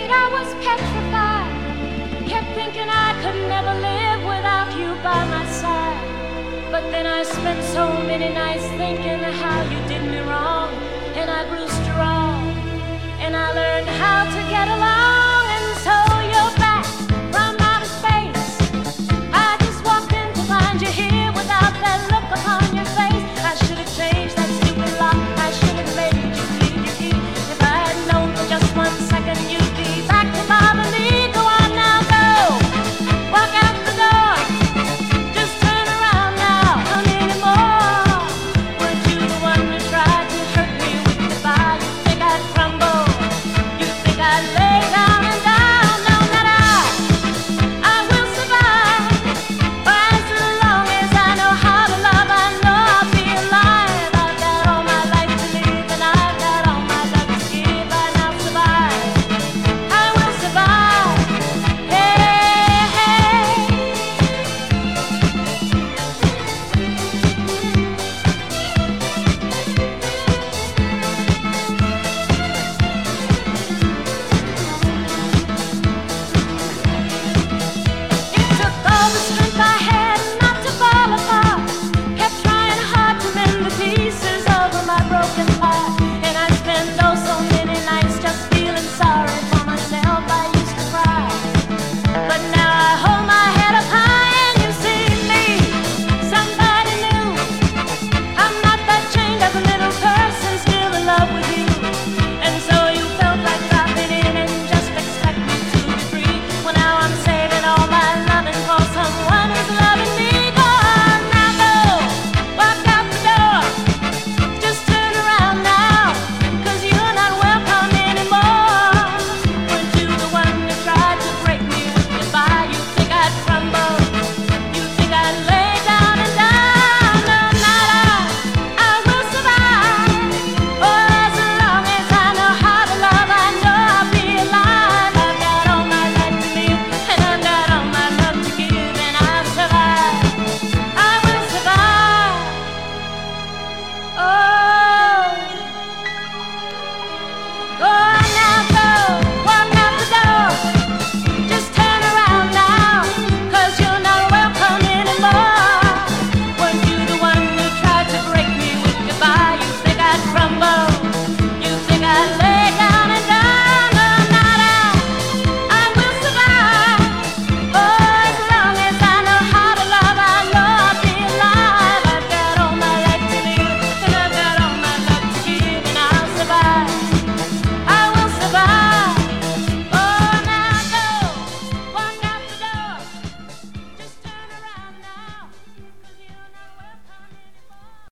afraid, I was petrified. Kept thinking I could never live without you by my side. But then I spent so many nights thinking how you did me wrong, and I grew strong, and I learned how to get along.